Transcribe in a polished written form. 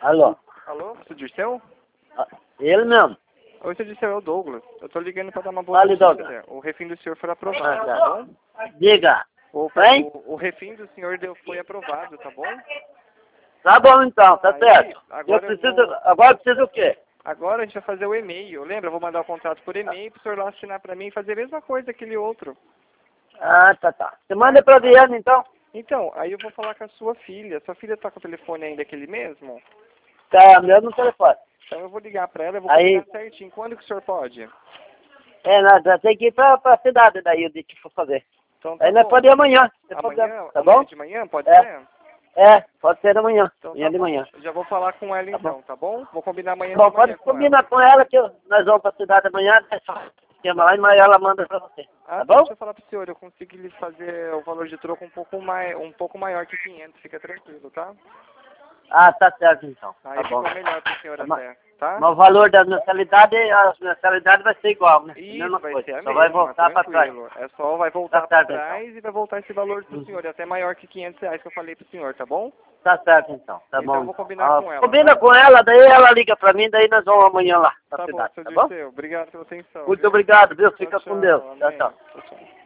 Alô? Alô, seu Dirceu? Ah, ele mesmo. Oi, seu Dirceu, é o Douglas. Eu tô ligando pra dar uma boa Fale, notícia. Douglas. O refim do senhor foi aprovado, tá tá. bom? Diga. O, Hein? o refim do senhor foi aprovado, tá bom? Tá bom então, tá Aí, certo. agora Agora preciso o quê? agora a gente vai fazer o e-mail. Lembra? Eu vou mandar o contrato por e-mail pro senhor lá assinar pra mim e fazer a mesma coisa que aquele outro. Ah, tá. Você manda pra Viana então? Então, aí eu vou falar com a sua filha. Sua filha tá com o telefone ainda aquele mesmo? Tá, meu no telefone. Então eu vou ligar pra ela, eu vou Aí- combinar certinho. Quando que o senhor pode? Nós tem que ir pra cidade daí, o dia que for fazer. Então tá Aí nós bom. podemos ir amanhã, sem Amanhã, problema, tá amanhã bom? de manhã, pode É. ser? Pode ser amanhã, Então amanhã tá de bom. manhã. Já vou falar com ela Tá bom. então, tá bom? Vou combinar amanhã Bom, de pode manhã com ela. combinar com ela que nós vamos pra cidade amanhã, chama lá, mas ela manda pra você. Ah, Tá bom? deixa eu falar pro senhor, eu consigo lhe fazer o valor de troco um pouco maior que 500, fica tranquilo, tá? Ah, tá certo então. Aí Tá bom. ficou melhor pro senhor Mas- até, tá? Mas o valor da mensalidade, a mensalidade vai ser igual, né? Isso, Mesma vai coisa. ser a Só mesma, vai voltar pra trás. tranquilo. É só vai voltar Tá pra certo, trás e vai voltar esse valor pro senhor, é até maior que 500 reais que eu falei pro senhor, tá bom? Tá certo então, tá Então bom. eu vou combinar com ela, Combina tá? com ela, daí ela liga pra mim, daí nós vamos amanhã lá pra Tá bom, cidade, seu tá bom? Dirceu, obrigado pela atenção. Muito viu? obrigado, viu? Tchau, Fica com tchau, Deus. Tchau, amém. tchau. Tchau, tchau.